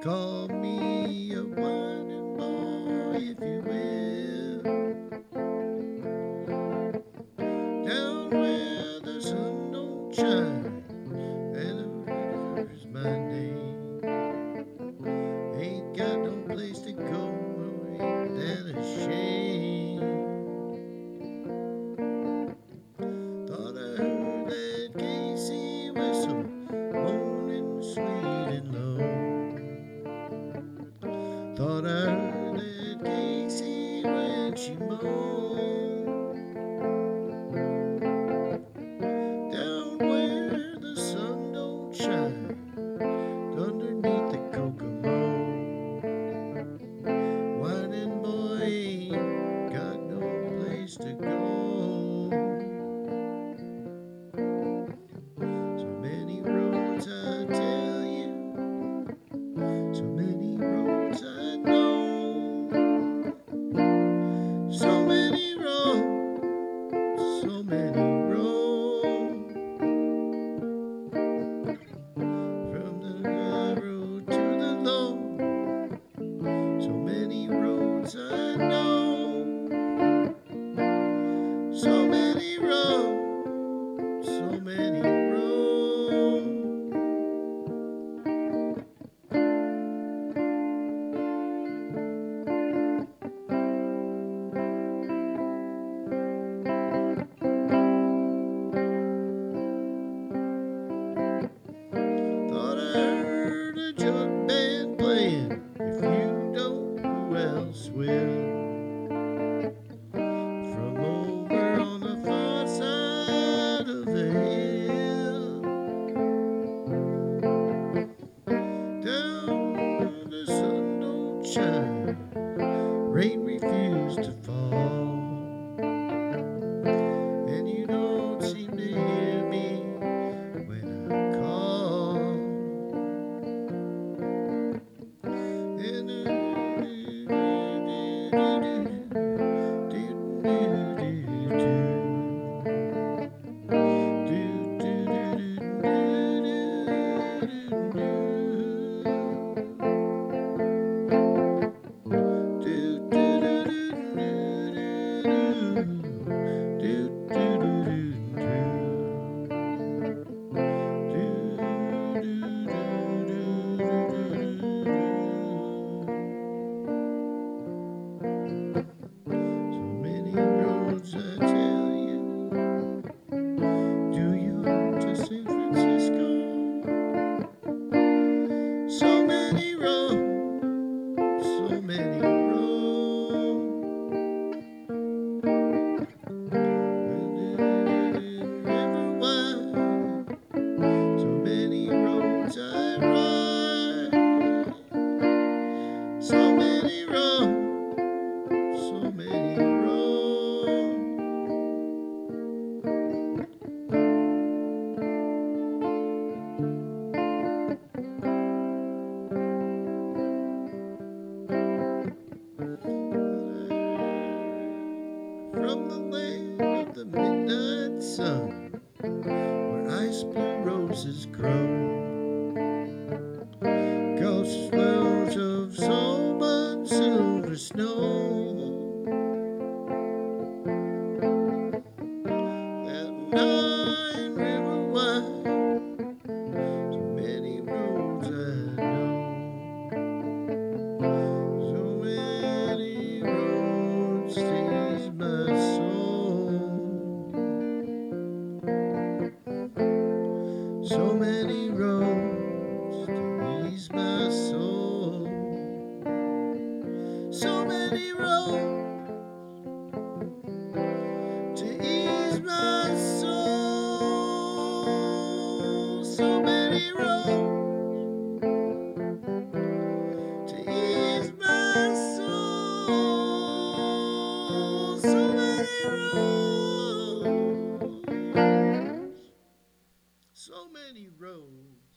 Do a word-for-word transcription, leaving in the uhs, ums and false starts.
Call me a whining boy if you will. Down where the sun don't shine, and the river's my name. Ain't got no place to go, ain't that a shame? Thought I heard that Casey whistle, moaning sweet and low. Thought I heard that Casey when she moaned. Down where the sun don't shine, underneath the Kokomo. Whining boy ain't got no place to go. So many roads I tell you, so many roads I know. So many roads, so many roads. From the high road to the low, so many roads I know. So many roads, so many roads. Thought I heard a jug band playing. If you don't, who else will? From over on the far side of the hill, down where the sun don't shine, rain refused to fall, and you don't seem to hear me when I call. And uh, so many roads I tell you. Do you go to San Francisco? So many roads, so many roads. River wide, so many roads I ride. So many roads, so many roads. From the land of the midnight sun, where ice blue roses grow, ghost swells of sober silver snow. That nine river wide, so many roads I know. So many roads to ease my soul. So many roads to ease my soul. So many roads to ease my soul. So many roads to ease my soul. So many roads, so many roads.